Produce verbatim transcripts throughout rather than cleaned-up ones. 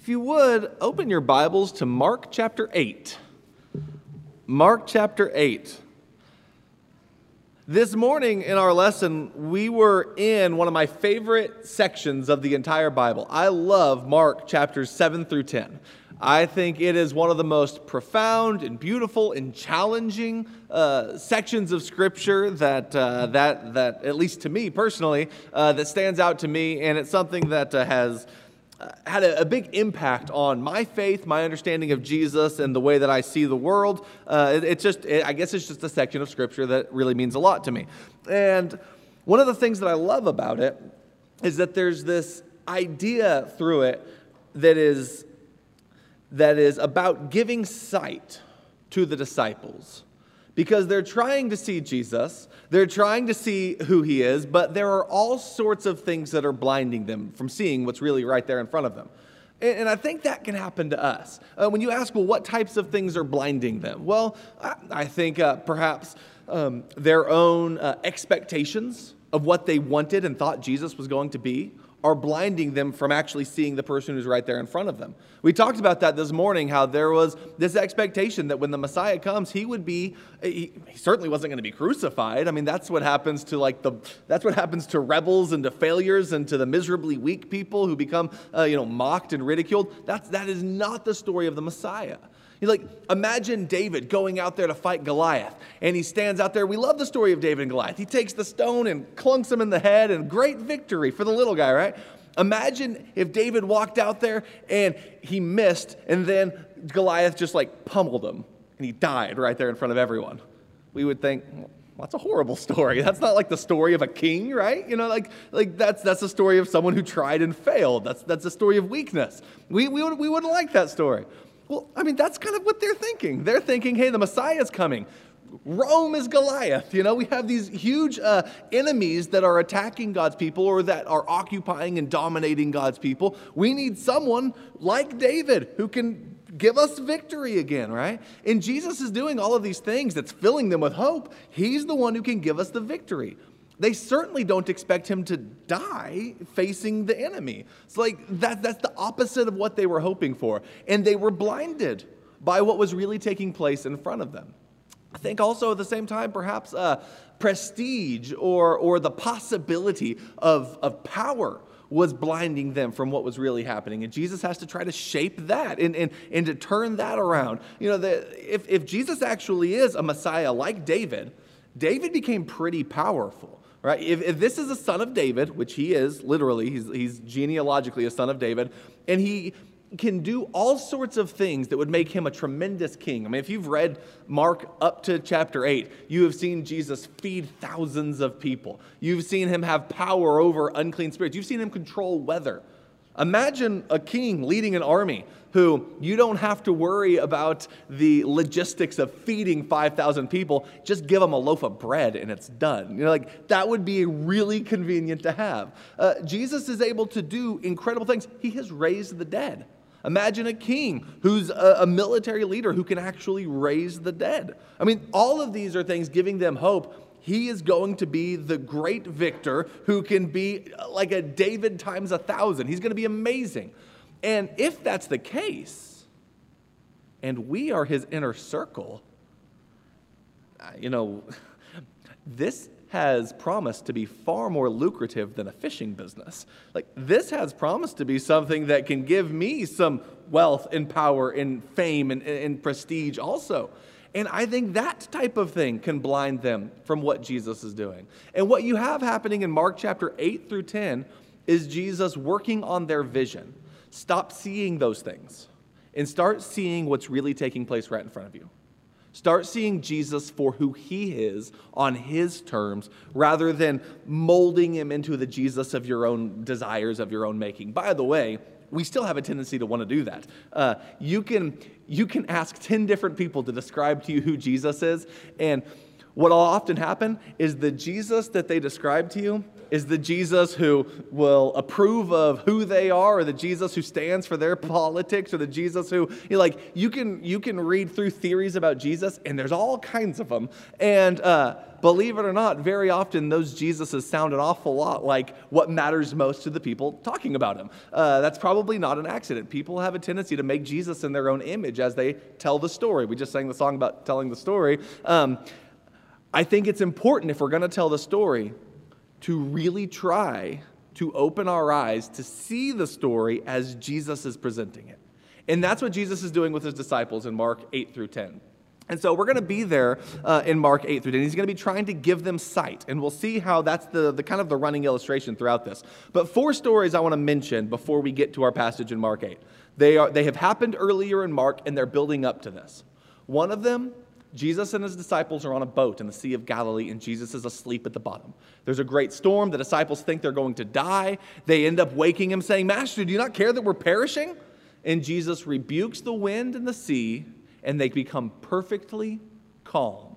If you would, open your Bibles to Mark chapter eight. Mark chapter eight. This morning in our lesson, we were in one of my favorite sections of the entire Bible. I love Mark chapters seven through ten. I think it is one of the most profound and beautiful and challenging uh, sections of Scripture that, uh, that, that, at least to me personally, uh, that stands out to me, and it's something that uh, has uh, had a, a big impact on my faith, my understanding of Jesus, and the way that I see the world. Uh, it, it's just, it, I guess it's just a section of Scripture that really means a lot to me. And one of the things that I love about it is that there's this idea through it that is that is about giving sight to the disciples, because they're trying to see Jesus, they're trying to see who he is, but there are all sorts of things that are blinding them from seeing what's really right there in front of them. And, and I think that can happen to us. Uh, when you ask, well, what types of things are blinding them? Well, I, I think uh, perhaps um, their own uh, expectations of what they wanted and thought Jesus was going to be are blinding them from actually seeing the person who's right there in front of them. We talked about that this morning, how there was this expectation that when the Messiah comes, he would be, he, he certainly wasn't going to be crucified. I mean, that's what happens to like the, that's what happens to rebels and to failures and to the miserably weak people who become, uh, you know, mocked and ridiculed. That's, that is not the story of the Messiah. You like, imagine David going out there to fight Goliath, and he stands out there. We love the story of David and Goliath. He takes the stone and clunks him in the head, and great victory for the little guy, right? Imagine if David walked out there and he missed, and then Goliath just like pummeled him, and he died right there in front of everyone. We would think, well, that's a horrible story. That's not like the story of a king, right? You know, like like that's that's a story of someone who tried and failed. That's that's a story of weakness. We we would, we wouldn't like that story. Well, I mean, that's kind of what they're thinking. They're thinking, hey, the Messiah's coming. Rome is Goliath. You know, we have these huge uh, enemies that are attacking God's people or that are occupying and dominating God's people. We need someone like David who can give us victory again, right? And Jesus is doing all of these things that's filling them with hope. He's the one who can give us the victory. They certainly don't expect him to die facing the enemy. It's like that, that's the opposite of what they were hoping for. And they were blinded by what was really taking place in front of them. I think also at the same time, perhaps uh, prestige or, or the possibility of, of power was blinding them from what was really happening. And Jesus has to try to shape that and, and, and to turn that around. You know, the, if, if Jesus actually is a Messiah like David, David became pretty powerful. Right? If, if this is a son of David, which he is, literally, he's, he's genealogically a son of David, and he can do all sorts of things that would make him a tremendous king. I mean, if you've read Mark up to chapter eight, you have seen Jesus feed thousands of people. You've seen him have power over unclean spirits. You've seen him control weather. Imagine a king leading an army who you don't have to worry about the logistics of feeding five thousand people. Just give them a loaf of bread and it's done. You know, like that would be really convenient to have. Uh, Jesus is able to do incredible things. He has raised the dead. Imagine a king who's a, a military leader who can actually raise the dead. I mean, all of these are things giving them hope. He is going to be the great victor who can be like a David times a thousand. He's going to be amazing. And if that's the case, and we are his inner circle, you know, this has promised to be far more lucrative than a fishing business. Like, this has promised to be something that can give me some wealth and power and fame and, and prestige also. And I think that type of thing can blind them from what Jesus is doing. And what you have happening in Mark chapter eight through ten is Jesus working on their vision. Stop seeing those things and start seeing what's really taking place right in front of you. Start seeing Jesus for who he is on his terms rather than molding him into the Jesus of your own desires, of your own making. By the way, we still have a tendency to want to do that. Uh, you can you can ask ten different people to describe to you who Jesus is, and what will often happen is the Jesus that they describe to you is the Jesus who will approve of who they are, or the Jesus who stands for their politics, or the Jesus who, you know, like, you can you can read through theories about Jesus, and there's all kinds of them. And uh, believe it or not, very often those Jesuses sound an awful lot like what matters most to the people talking about him. Uh, that's probably not an accident. People have a tendency to make Jesus in their own image as they tell the story. We just sang the song about telling the story. Um, I think it's important, if we're going to tell the story, to really try to open our eyes to see the story as Jesus is presenting it. And that's what Jesus is doing with his disciples in Mark eight through ten. And so we're going to be there uh, in Mark eight through ten. He's going to be trying to give them sight. And we'll see how that's the, the kind of the running illustration throughout this. But four stories I want to mention before we get to our passage in Mark eight. They are they have happened earlier in Mark, and they're building up to this. One of them, Jesus and his disciples are on a boat in the Sea of Galilee, and Jesus is asleep at the bottom. There's a great storm. The disciples think they're going to die. They end up waking him, saying, "Master, do you not care that we're perishing?" And Jesus rebukes the wind and the sea, and they become perfectly calm.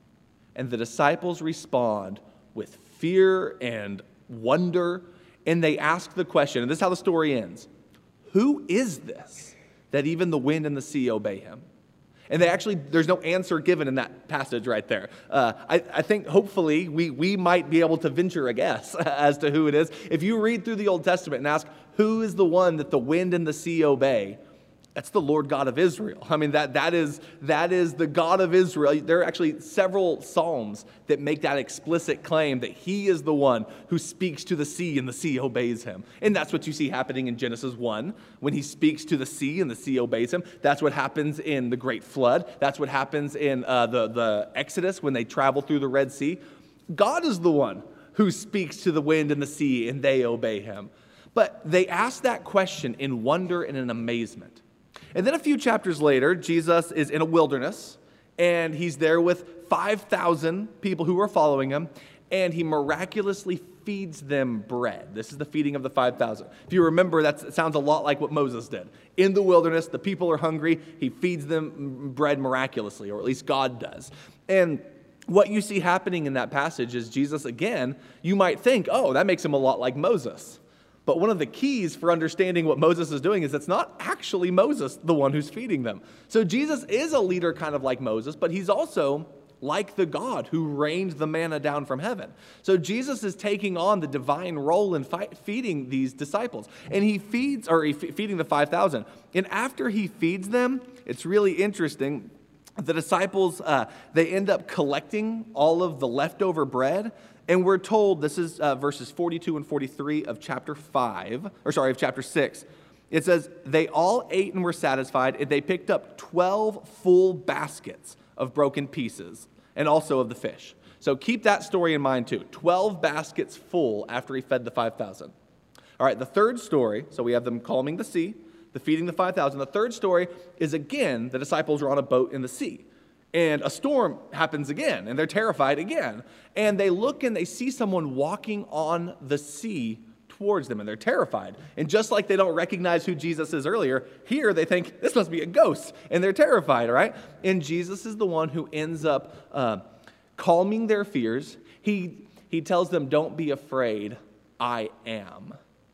And the disciples respond with fear and wonder, and they ask the question, and this is how the story ends: who is this that even the wind and the sea obey him? And they actually, there's no answer given in that passage right there. Uh, I, I think hopefully we, we might be able to venture a guess as to who it is. If you read through the Old Testament and ask, who is the one that the wind and the sea obey? That's the Lord God of Israel. I mean, that that is that is the God of Israel. There are actually several psalms that make that explicit claim that he is the one who speaks to the sea and the sea obeys him. And that's what you see happening in Genesis one, when he speaks to the sea and the sea obeys him. That's what happens in the Great Flood. That's what happens in uh, the, the Exodus when they travel through the Red Sea. God is the one who speaks to the wind and the sea, and they obey him. But they ask that question in wonder and in amazement. And then a few chapters later, Jesus is in a wilderness, and he's there with five thousand people who are following him, and he miraculously feeds them bread. This is the feeding of the five thousand. If you remember, that sounds a lot like what Moses did. In the wilderness, the people are hungry. He feeds them bread miraculously, or at least God does. And what you see happening in that passage is Jesus, again, you might think, oh, that makes him a lot like Moses. But one of the keys for understanding what Moses is doing is it's not actually Moses the one who's feeding them. So Jesus is a leader kind of like Moses, but he's also like the God who rained the manna down from heaven. So Jesus is taking on the divine role in fi- feeding these disciples. And he feeds, or he f- feeding the five thousand. And after he feeds them, it's really interesting. The disciples, uh, they end up collecting all of the leftover bread. And we're told, this is uh, verses forty-two and forty-three of chapter five, or sorry, of chapter six. It says, they all ate and were satisfied, and they picked up twelve full baskets of broken pieces, and also of the fish. So keep that story in mind too. twelve baskets full after he fed the five thousand. All right, the third story, so we have them calming the sea, the feeding the five thousand. The third story is, again, the disciples are on a boat in the sea. And a storm happens again, and they're terrified again. And they look and they see someone walking on the sea towards them, and they're terrified. And just like they don't recognize who Jesus is earlier, here they think, this must be a ghost, and they're terrified, right? And Jesus is the one who ends up uh, calming their fears. He, he tells them, don't be afraid, I am.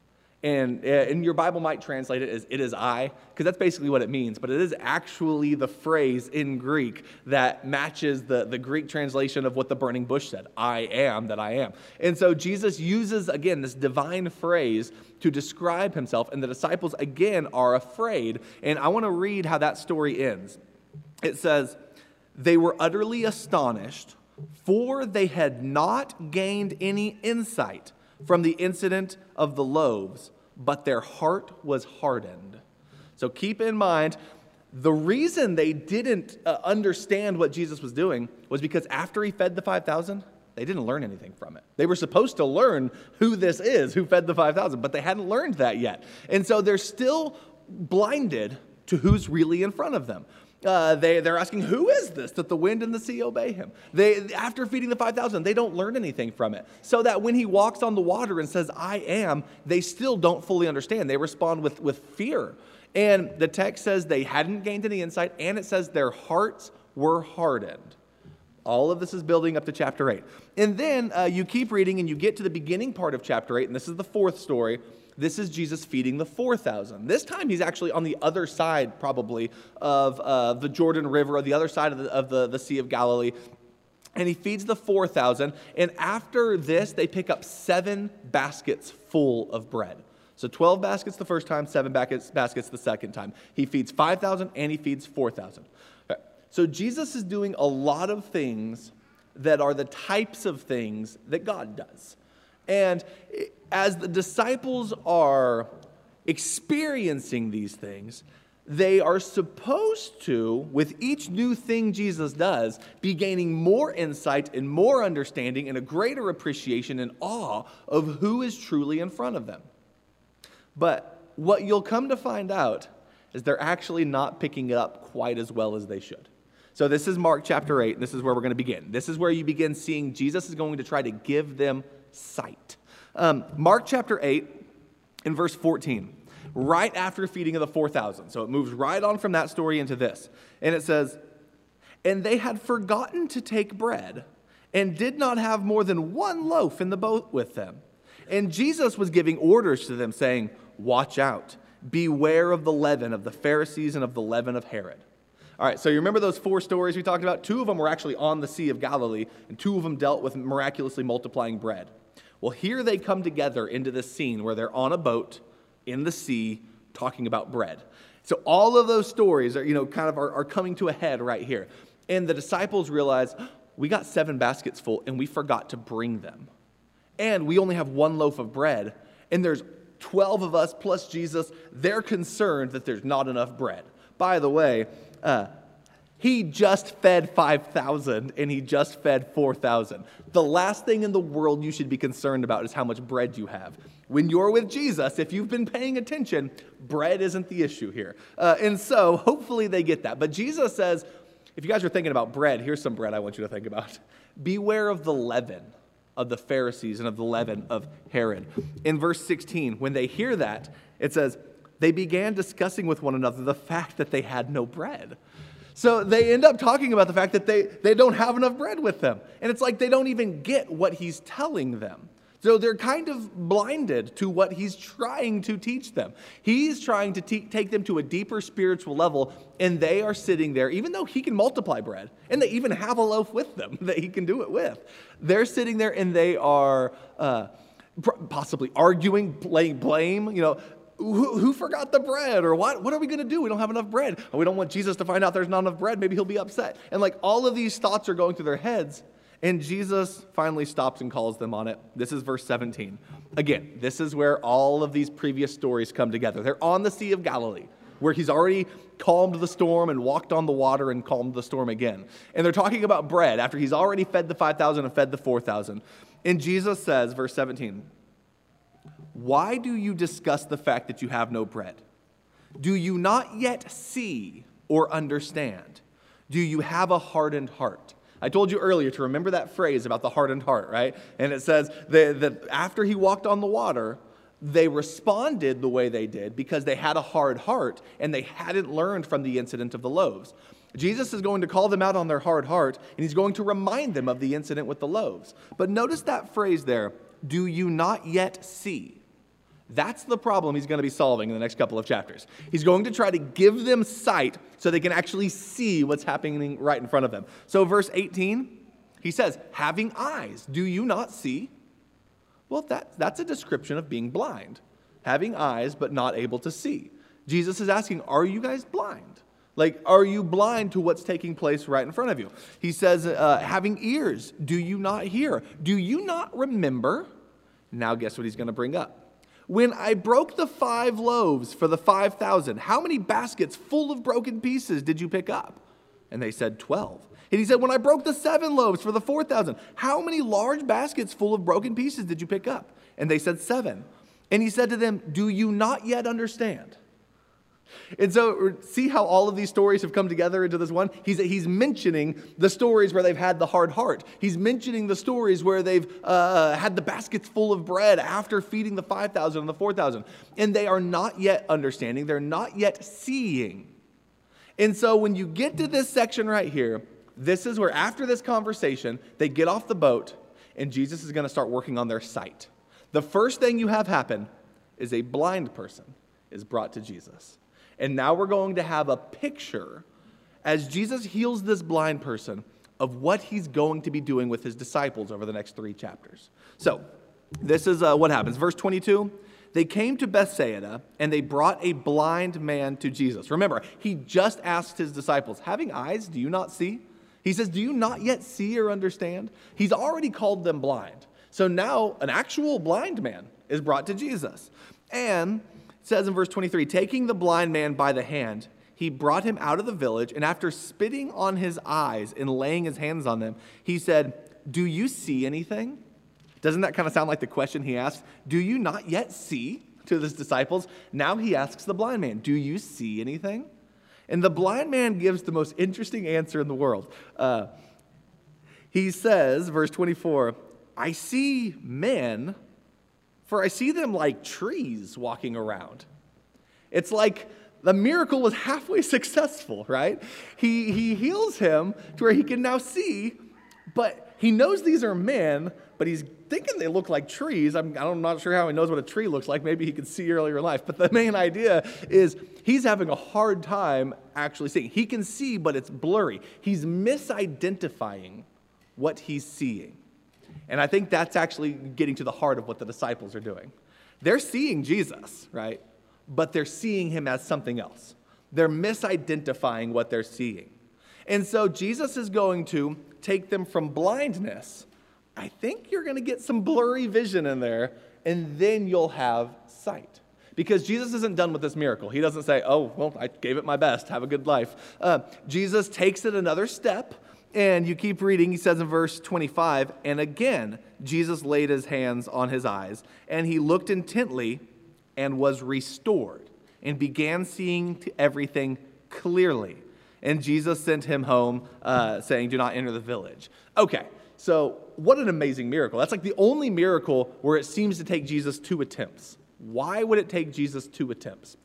And, uh, and your Bible might translate it as, it is I, because that's basically what it means. But it is actually the phrase in Greek that matches the, the Greek translation of what the burning bush said, I am that I am. And so Jesus uses, again, this divine phrase to describe himself, and the disciples, again, are afraid. And I want to read how that story ends. It says, they were utterly astonished, for they had not gained any insight from the incident of the loaves, but their heart was hardened. So keep in mind, the reason they didn't uh, understand what Jesus was doing was because after he fed the five thousand, they didn't learn anything from it. They were supposed to learn who this is, who fed the five thousand, but they hadn't learned that yet. And so they're still blinded to who's really in front of them. Uh, they, they're asking, who is this that the wind and the sea obey him? They, after feeding the five thousand, they don't learn anything from it. So that when he walks on the water and says, I am, they still don't fully understand. They respond with, with fear. And the text says they hadn't gained any insight, and it says their hearts were hardened. All of this is building up to chapter eight. And then uh, you keep reading and you get to the beginning part of chapter eight, and this is the fourth story. This is Jesus feeding the four thousand. This time he's actually on the other side, probably, of uh, the Jordan River, or the other side of, the, of the, the Sea of Galilee. And he feeds the four thousand. And after this, they pick up seven baskets full of bread. So twelve baskets the first time, seven baskets, baskets the second time. He feeds five thousand and he feeds four thousand. Okay. So Jesus is doing a lot of things that are the types of things that God does. And as the disciples are experiencing these things, they are supposed to, with each new thing Jesus does, be gaining more insight and more understanding and a greater appreciation and awe of who is truly in front of them. But what you'll come to find out is they're actually not picking it up quite as well as they should. So this is Mark chapter eight, and this is where we're going to begin. This is where you begin seeing Jesus is going to try to give them sight. Um, Mark chapter eight, in verse fourteen, right after feeding of the four thousand. So it moves right on from that story into this. And it says, "And they had forgotten to take bread, and did not have more than one loaf in the boat with them. And Jesus was giving orders to them, saying, 'Watch out, beware of the leaven of the Pharisees and of the leaven of Herod.'" All right, so you remember those four stories we talked about? Two of them were actually on the Sea of Galilee, and two of them dealt with miraculously multiplying bread. Well, here they come together into this scene where they're on a boat in the sea talking about bread. So all of those stories are, you know, kind of are, are coming to a head right here. And the disciples realize, we got seven baskets full, and we forgot to bring them. And we only have one loaf of bread, and there's twelve of us plus Jesus. They're concerned that there's not enough bread. By the way, uh, he just fed five thousand, and he just fed four thousand. The last thing in the world you should be concerned about is how much bread you have. When you're with Jesus, if you've been paying attention, bread isn't the issue here. Uh, and so hopefully they get that. But Jesus says, if you guys are thinking about bread, here's some bread I want you to think about. Beware of the leaven of the Pharisees and of the leaven of Herod. In verse sixteen, when they hear that, it says, they began discussing with one another the fact that they had no bread. So they end up talking about the fact that they, they don't have enough bread with them. And it's like they don't even get what he's telling them. So they're kind of blinded to what he's trying to teach them. He's trying to te- take them to a deeper spiritual level, and they are sitting there, even though he can multiply bread, and they even have a loaf with them that he can do it with. They're sitting there, and they are uh, possibly arguing, laying blame, you know, Who, who forgot the bread? Or what, what are we going to do? We don't have enough bread. Oh, we don't want Jesus to find out there's not enough bread. Maybe he'll be upset. And like all of these thoughts are going through their heads. And Jesus finally stops and calls them on it. This is verse seventeen. Again, this is where all of these previous stories come together. They're on the Sea of Galilee, where he's already calmed the storm and walked on the water and calmed the storm again. And they're talking about bread after he's already fed the five thousand and fed the four thousand. And Jesus says, verse seventeen, "Why do you discuss the fact that you have no bread? Do you not yet see or understand? Do you have a hardened heart?" I told you earlier to remember that phrase about the hardened heart, right? And it says that, that after he walked on the water, they responded the way they did because they had a hard heart and they hadn't learned from the incident of the loaves. Jesus is going to call them out on their hard heart, and he's going to remind them of the incident with the loaves. But notice that phrase there, "Do you not yet see?" That's the problem he's going to be solving in the next couple of chapters. He's going to try to give them sight so they can actually see what's happening right in front of them. So verse eighteen, he says, "Having eyes, do you not see?" Well, that, that's a description of being blind. Having eyes, but not able to see. Jesus is asking, are you guys blind? Like, are you blind to what's taking place right in front of you? He says, uh, having ears, do you not hear? Do you not remember? Now guess what he's going to bring up. When I broke the five loaves for the five thousand, how many baskets full of broken pieces did you pick up? And they said, twelve. And he said, when I broke the seven loaves for the four thousand, how many large baskets full of broken pieces did you pick up? And they said, seven. And he said to them, do you not yet understand? And so see how all of these stories have come together into this one? He's, he's mentioning the stories where they've had the hard heart. He's mentioning the stories where they've uh, had the baskets full of bread after feeding the five thousand and the four thousand. And they are not yet understanding. They're not yet seeing. And so when you get to this section right here, This is where, after this conversation, they get off the boat, and Jesus is going to start working on their sight. The first thing you have happen is a blind person is brought to Jesus. And now we're going to have a picture, as Jesus heals this blind person, of what he's going to be doing with his disciples over the next three chapters. So, this is uh, what happens. Verse twenty-two, they came to Bethsaida, and they brought a blind man to Jesus. Remember, he just asked his disciples, having eyes, do you not see? He says, do you not yet see or understand? He's already called them blind. So now an actual blind man is brought to Jesus. And it says in verse twenty-three, taking the blind man by the hand, he brought him out of the village, and after spitting on his eyes and laying his hands on them, he said, do you see anything? Doesn't that kind of sound like the question he asked? Do you not yet see? To his disciples. Now he asks the blind man, do you see anything? And the blind man gives the most interesting answer in the world. Uh, he says, verse twenty-four, I see men, for I see them like trees walking around. It's like the miracle was halfway successful, right? He, he heals him to where he can now see, but he knows these are men, but he's thinking they look like trees. I'm, I'm not sure how he knows what a tree looks like. Maybe he could see earlier in life. But the main idea is he's having a hard time actually seeing. He can see, but it's blurry. He's misidentifying what he's seeing. And I think that's actually getting to the heart of what the disciples are doing. They're seeing Jesus, right? But they're seeing him as something else. They're misidentifying what they're seeing. And so Jesus is going to take them from blindness. I think you're going to get some blurry vision in there, and then you'll have sight. Because Jesus isn't done with this miracle. He doesn't say, oh, well, I gave it my best. Have a good life. Uh, Jesus takes it another step, and you keep reading. He says in verse twenty-five, and again, Jesus laid his hands on his eyes, and he looked intently and was restored, and began seeing everything clearly. And Jesus sent him home, uh, saying, do not enter the village. Okay, so what an amazing miracle. That's like the only miracle where it seems to take Jesus two attempts. Why would it take Jesus two attempts?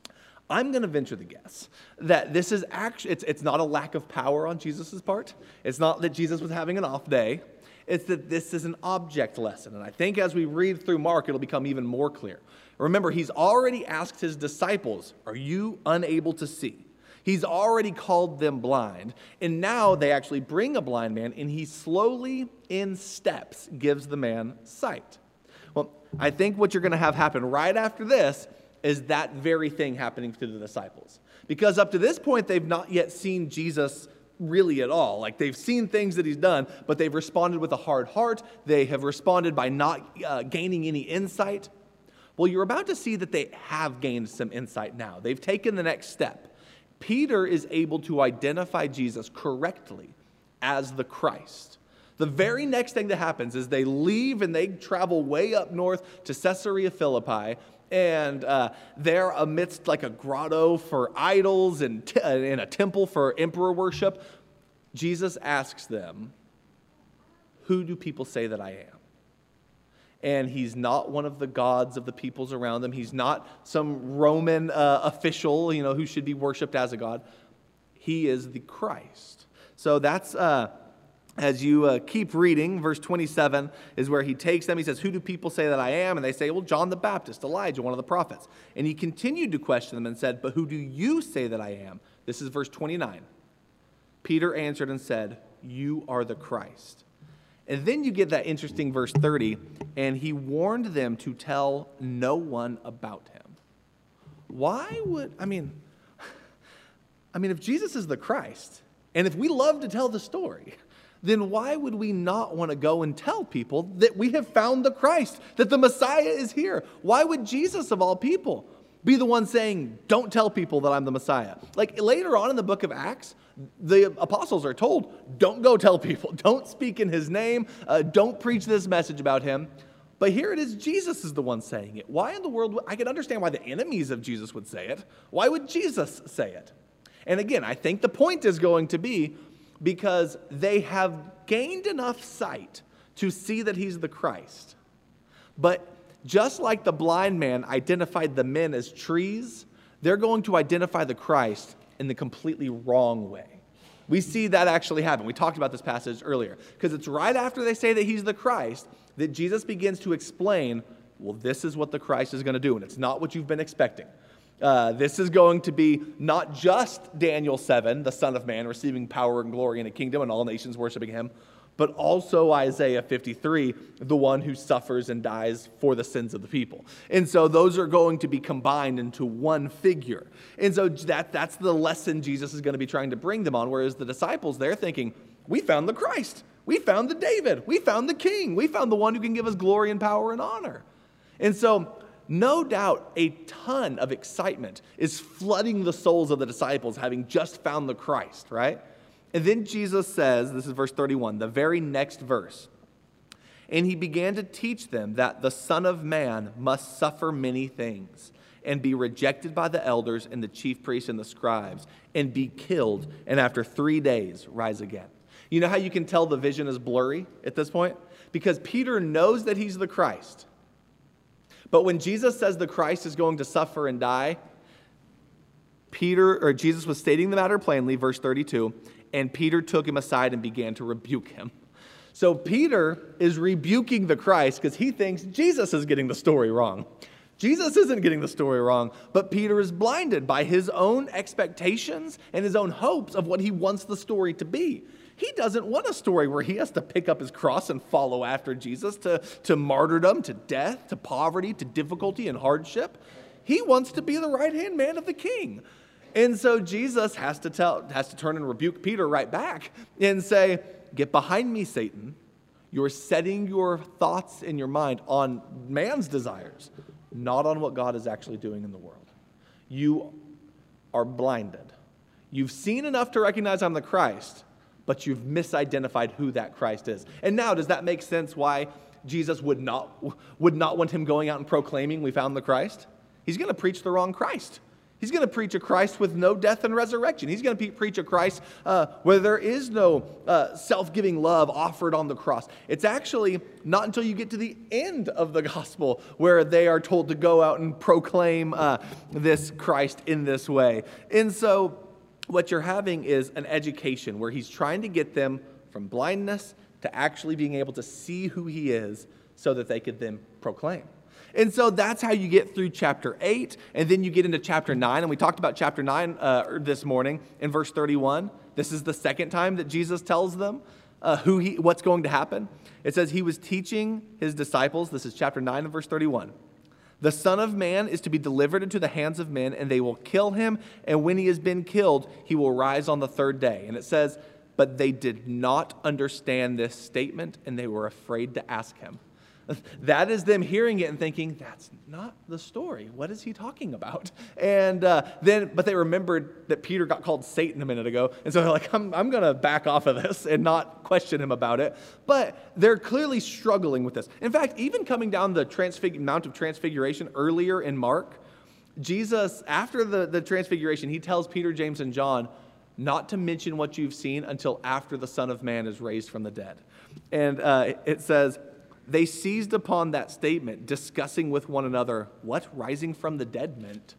I'm going to venture the guess that this is actually, it's, it's not a lack of power on Jesus' part. It's not that Jesus was having an off day. It's that this is an object lesson. And I think as we read through Mark, it'll become even more clear. Remember, he's already asked his disciples, are you unable to see? He's already called them blind, and now they actually bring a blind man, and he slowly, in steps, gives the man sight. Well, I think what you're going to have happen right after this is that very thing happening to the disciples. Because up to this point, they've not yet seen Jesus really at all. Like, they've seen things that he's done, but they've responded with a hard heart. They have responded by not uh, gaining any insight. Well, you're about to see that they have gained some insight now. They've taken the next step. Peter is able to identify Jesus correctly as the Christ. The very next thing that happens is they leave and they travel way up north to Caesarea Philippi, and uh, they're amidst like a grotto for idols and, t- and a temple for emperor worship. Jesus asks them, who do people say that I am? And he's not one of the gods of the peoples around them. He's not some Roman uh, official, you know, who should be worshipped as a god. He is the Christ. So that's, uh, as you uh, keep reading, verse twenty-seven is where he takes them. He says, who do people say that I am? And they say, well, John the Baptist, Elijah, one of the prophets. And he continued to question them and said, but who do you say that I am? This is verse twenty-nine. Peter answered and said, you are the Christ. And then you get that interesting verse thirty, and he warned them to tell no one about him. Why would, I mean, I mean, if Jesus is the Christ, and if we love to tell the story, then why would we not want to go and tell people that we have found the Christ, that the Messiah is here? Why would Jesus, of all people, be the one saying, don't tell people that I'm the Messiah? Like later on in the book of Acts, the apostles are told, don't go tell people, don't speak in his name, uh, don't preach this message about him. But here it is, Jesus is the one saying it. Why in the world, would, I can understand why the enemies of Jesus would say it. Why would Jesus say it? And again, I think the point is going to be because they have gained enough sight to see that he's the Christ. But just like the blind man identified the men as trees, they're going to identify the Christ in the completely wrong way. We see that actually happen. We talked about this passage earlier, because it's right after they say that he's the Christ that Jesus begins to explain, well, this is what the Christ is going to do, and it's not what you've been expecting. Uh, this is going to be not just Daniel seven, the Son of Man, receiving power and glory in a kingdom and all nations worshiping him, but also Isaiah fifty-three, the one who suffers and dies for the sins of the people. And so those are going to be combined into one figure. And so that, that's the lesson Jesus is going to be trying to bring them on, whereas the disciples, they're thinking, we found the Christ. We found the David. We found the King. We found the one who can give us glory and power and honor. And so no doubt a ton of excitement is flooding the souls of the disciples having just found the Christ, right? And then Jesus says, this is verse thirty-one, the very next verse, and he began to teach them that the Son of Man must suffer many things and be rejected by the elders and the chief priests and the scribes and be killed and after three days rise again. You know how you can tell the vision is blurry at this point? Because Peter knows that he's the Christ. But when Jesus says the Christ is going to suffer and die, Peter or Jesus was stating the matter plainly, verse thirty-two, and Peter took him aside and began to rebuke him. So Peter is rebuking the Christ because he thinks Jesus is getting the story wrong. Jesus isn't getting the story wrong, but Peter is blinded by his own expectations and his own hopes of what he wants the story to be. He doesn't want a story where he has to pick up his cross and follow after Jesus to, to martyrdom, to death, to poverty, to difficulty and hardship. He wants to be the right-hand man of the king. And so Jesus has to tell, has to turn and rebuke Peter right back and say, get behind me, Satan. You're setting your thoughts in your mind on man's desires, not on what God is actually doing in the world. You are blinded. You've seen enough to recognize I'm the Christ, but you've misidentified who that Christ is. And now, does that make sense why Jesus would not, would not want him going out and proclaiming we found the Christ? He's going to preach the wrong Christ. He's going to preach a Christ with no death and resurrection. He's going to preach a Christ uh, where there is no uh, self-giving love offered on the cross. It's actually not until you get to the end of the gospel where they are told to go out and proclaim uh, this Christ in this way. And so what you're having is an education where he's trying to get them from blindness to actually being able to see who he is so that they could then proclaim. And so that's how you get through chapter eight, and then you get into chapter nine, and we talked about chapter nine uh, this morning in verse thirty-one. This is the second time that Jesus tells them uh, who he, what's going to happen. It says he was teaching his disciples, this is chapter nine and verse thirty-one, the Son of Man is to be delivered into the hands of men, and they will kill him, and when he has been killed, he will rise on the third day. And it says, but they did not understand this statement, and they were afraid to ask him. That is them hearing it and thinking, that's not the story. What is he talking about? And uh, then, but they remembered that Peter got called Satan a minute ago. And so they're like, I'm, I'm going to back off of this and not question him about it. But they're clearly struggling with this. In fact, even coming down the transfig- Mount of Transfiguration earlier in Mark, Jesus, after the, the transfiguration, he tells Peter, James, and John not to mention what you've seen until after the Son of Man is raised from the dead. And uh, it says, they seized upon that statement, discussing with one another what rising from the dead meant.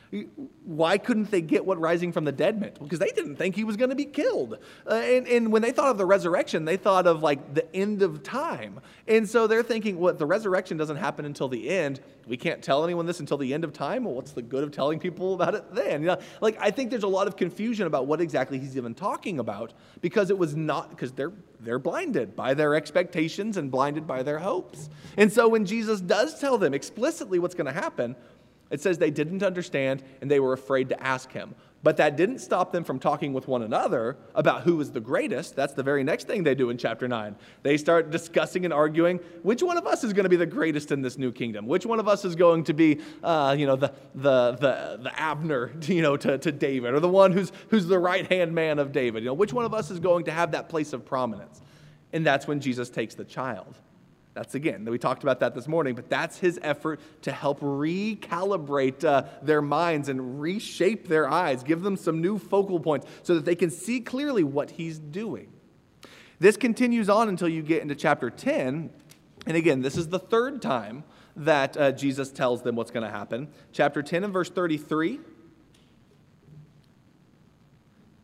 Why couldn't they get what rising from the dead meant? Because they didn't think he was going to be killed. Uh, and, and when they thought of the resurrection, they thought of like the end of time. And so they're thinking, well, the resurrection doesn't happen until the end. We can't tell anyone this until the end of time. Well, what's the good of telling people about it then? You know, like I think there's a lot of confusion about what exactly he's even talking about because it was not, because they're they're blinded by their expectations and blinded by their hopes. And so when Jesus does tell them explicitly what's going to happen, it says they didn't understand and they were afraid to ask him. But that didn't stop them from talking with one another about who was the greatest. That's the very next thing they do in chapter nine. They start discussing and arguing which one of us is going to be the greatest in this new kingdom. Which one of us is going to be, uh, you know, the the the the Abner, you know, to, to David, or the one who's who's the right hand man of David. You know, which one of us is going to have that place of prominence? And that's when Jesus takes the child. That's, again, we talked about that this morning, but that's his effort to help recalibrate uh, their minds and reshape their eyes, give them some new focal points so that they can see clearly what he's doing. This continues on until you get into chapter ten. And again, this is the third time that uh, Jesus tells them what's going to happen. Chapter ten and verse thirty-three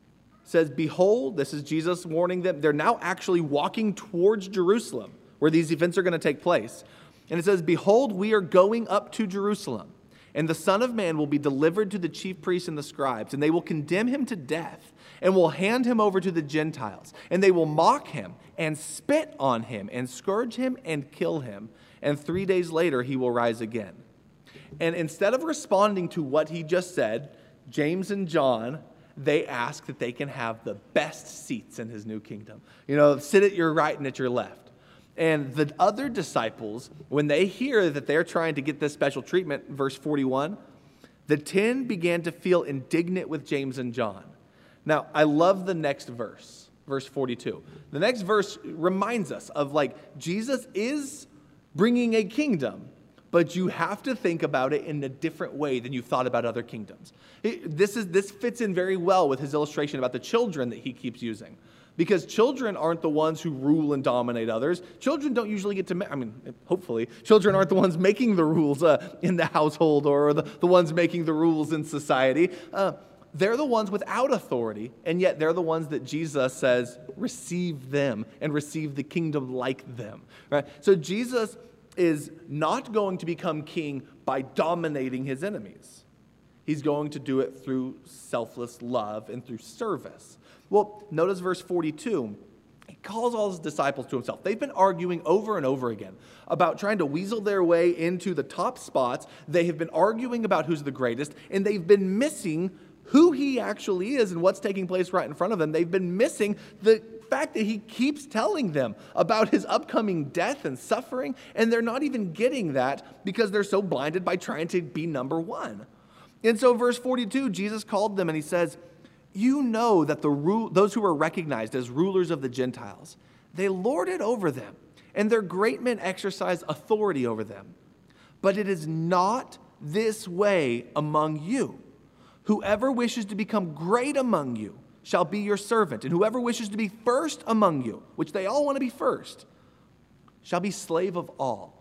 says, behold, this is Jesus warning them. They're now actually walking towards Jerusalem, where these events are going to take place. And it says, behold, we are going up to Jerusalem, and the Son of Man will be delivered to the chief priests and the scribes, and they will condemn him to death, and will hand him over to the Gentiles, and they will mock him, and spit on him, and scourge him, and kill him. And three days later he will rise again. And instead of responding to what he just said, James and John, they ask that they can have the best seats in his new kingdom. You know, sit at your right and at your left. And the other disciples, when they hear that they're trying to get this special treatment, verse forty-one, the ten began to feel indignant with James and John. Now, I love the next verse, verse forty-two. The next verse reminds us of, like, Jesus is bringing a kingdom, but you have to think about it in a different way than you've thought about other kingdoms. It, this is this fits in very well with his illustration about the children that he keeps using. Because children aren't the ones who rule and dominate others. Children don't usually get to, ma- I mean, hopefully, children aren't the ones making the rules uh, in the household or the, the ones making the rules in society. Uh, they're the ones without authority, and yet they're the ones that Jesus says, receive them and receive the kingdom like them. Right? So Jesus is not going to become king by dominating his enemies. He's going to do it through selfless love and through service. Well, notice verse forty-two. He calls all his disciples to himself. They've been arguing over and over again about trying to weasel their way into the top spots. They have been arguing about who's the greatest, and they've been missing who he actually is and what's taking place right in front of them. They've been missing the fact that he keeps telling them about his upcoming death and suffering, and they're not even getting that because they're so blinded by trying to be number one. And so verse forty-two, Jesus called them and he says, you know that the ru- those who are recognized as rulers of the Gentiles, they lord it over them, and their great men exercise authority over them. But it is not this way among you. Whoever wishes to become great among you shall be your servant, and whoever wishes to be first among you, which they all want to be first, shall be slave of all.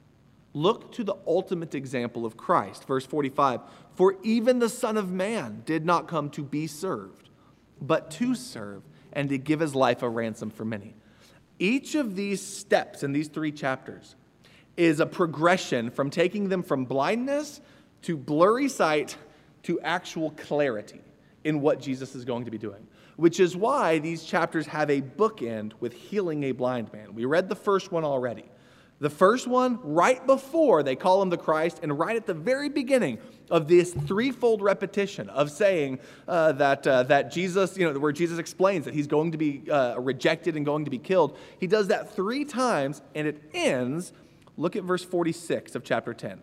Look to the ultimate example of Christ. Verse forty-five, for even the Son of Man did not come to be served, but to serve and to give his life a ransom for many. Each of these steps in these three chapters is a progression from taking them from blindness to blurry sight to actual clarity in what Jesus is going to be doing, which is why these chapters have a bookend with healing a blind man. We read the first one already. The first one, right before they call him the Christ, and right at the very beginning of this threefold repetition of saying uh, that uh, that Jesus, you know, where Jesus explains that he's going to be uh, rejected and going to be killed. He does that three times, and it ends. Look at verse forty-six of chapter ten.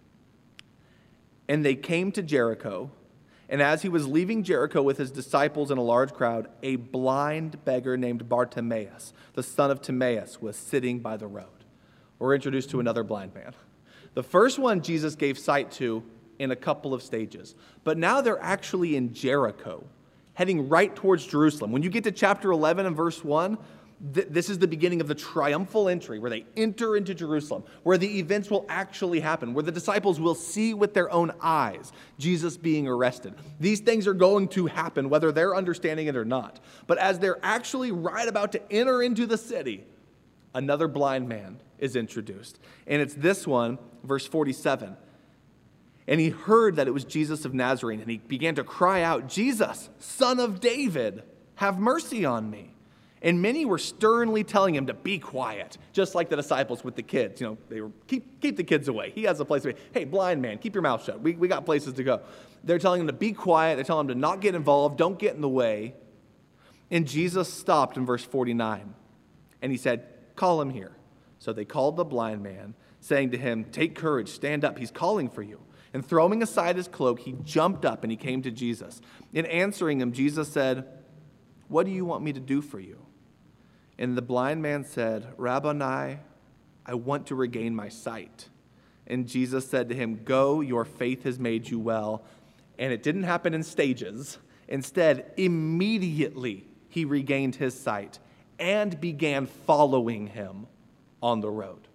And they came to Jericho, and as he was leaving Jericho with his disciples and a large crowd, a blind beggar named Bartimaeus, the son of Timaeus, was sitting by the road. We're introduced to another blind man. The first one Jesus gave sight to in a couple of stages. But now they're actually in Jericho, heading right towards Jerusalem. When you get to chapter eleven and verse one, th- this is the beginning of the triumphal entry, where they enter into Jerusalem, where the events will actually happen, where the disciples will see with their own eyes Jesus being arrested. These things are going to happen, whether they're understanding it or not. But as they're actually right about to enter into the city, another blind man is introduced. And it's this one, verse forty-seven. And he heard that it was Jesus of Nazareth, and he began to cry out, Jesus, Son of David, have mercy on me. And many were sternly telling him to be quiet, just like the disciples with the kids. You know, they were, keep, keep the kids away. He has a place to be. Hey, blind man, keep your mouth shut. We, we got places to go. They're telling him to be quiet. They're telling him to not get involved. Don't get in the way. And Jesus stopped in verse forty-nine, and he said, call him here. So they called the blind man, saying to him, take courage, stand up, he's calling for you. And throwing aside his cloak, he jumped up and he came to Jesus. In answering him, Jesus said, what do you want me to do for you? And the blind man said, Rabboni, I want to regain my sight. And Jesus said to him, go, your faith has made you well. And it didn't happen in stages. Instead, immediately he regained his sight and began following him on the road.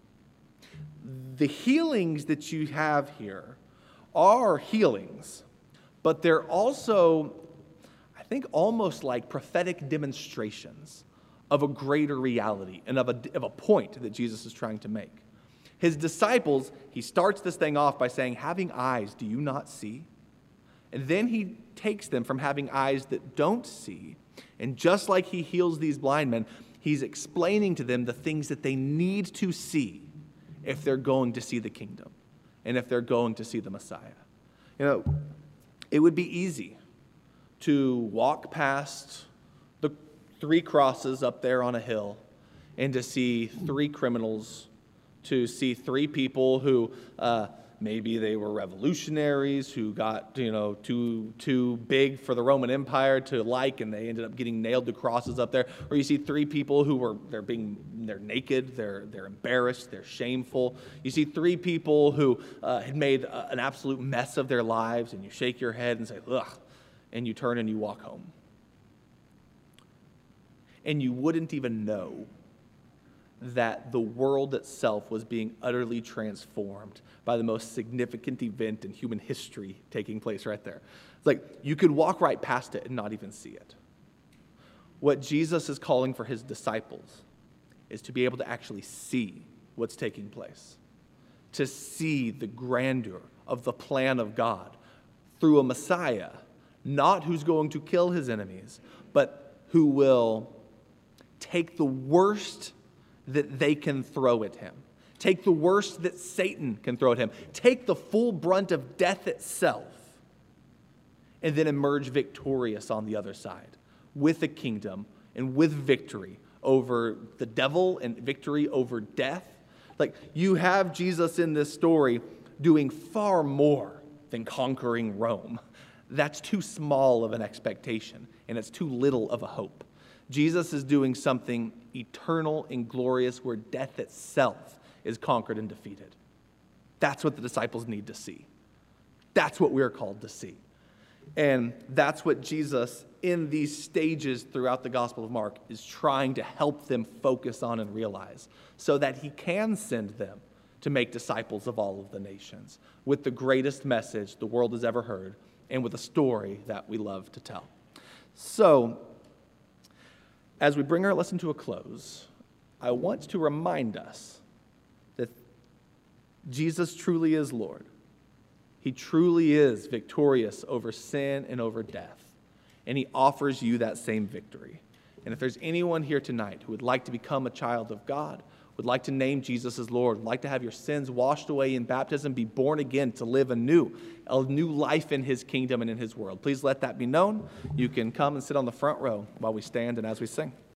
The healings that you have here are healings, but they're also, I think almost like prophetic demonstrations of a greater reality and of a, of a point that Jesus is trying to make. His disciples, he starts this thing off by saying, having eyes, do you not see? And then he takes them from having eyes that don't see, and just like he heals these blind men, he's explaining to them the things that they need to see if they're going to see the kingdom and if they're going to see the Messiah. You know, it would be easy to walk past the three crosses up there on a hill and to see three criminals, to see three people who uh, maybe they were revolutionaries who got, you know, too too big for the Roman Empire to like, and they ended up getting nailed to crosses up there. Or you see three people who were they're being they're naked, they're they're embarrassed, they're shameful. You see three people who uh, had made a, an absolute mess of their lives, and you shake your head and say, ugh, and you turn and you walk home. And you wouldn't even know that the world itself was being utterly transformed by the most significant event in human history taking place right there. It's like you could walk right past it and not even see it. What Jesus is calling for his disciples is to be able to actually see what's taking place, to see the grandeur of the plan of God through a Messiah, not who's going to kill his enemies, but who will take the worst that they can throw at him. Take the worst that Satan can throw at him. Take the full brunt of death itself and then emerge victorious on the other side with a kingdom and with victory over the devil and victory over death. Like, you have Jesus in this story doing far more than conquering Rome. That's too small of an expectation, and it's too little of a hope. Jesus is doing something eternal and glorious where death itself is conquered and defeated. That's what the disciples need to see. That's what we're called to see. And that's what Jesus, in these stages throughout the Gospel of Mark, is trying to help them focus on and realize, so that he can send them to make disciples of all of the nations with the greatest message the world has ever heard and with a story that we love to tell. So, as we bring our lesson to a close, I want to remind us that Jesus truly is Lord. He truly is victorious over sin and over death, and he offers you that same victory. And if there's anyone here tonight who would like to become a child of God, would like to name Jesus as Lord, would like to have your sins washed away in baptism, be born again to live anew, a new life in his kingdom and in his world, please let that be known. You can come and sit on the front row while we stand and as we sing.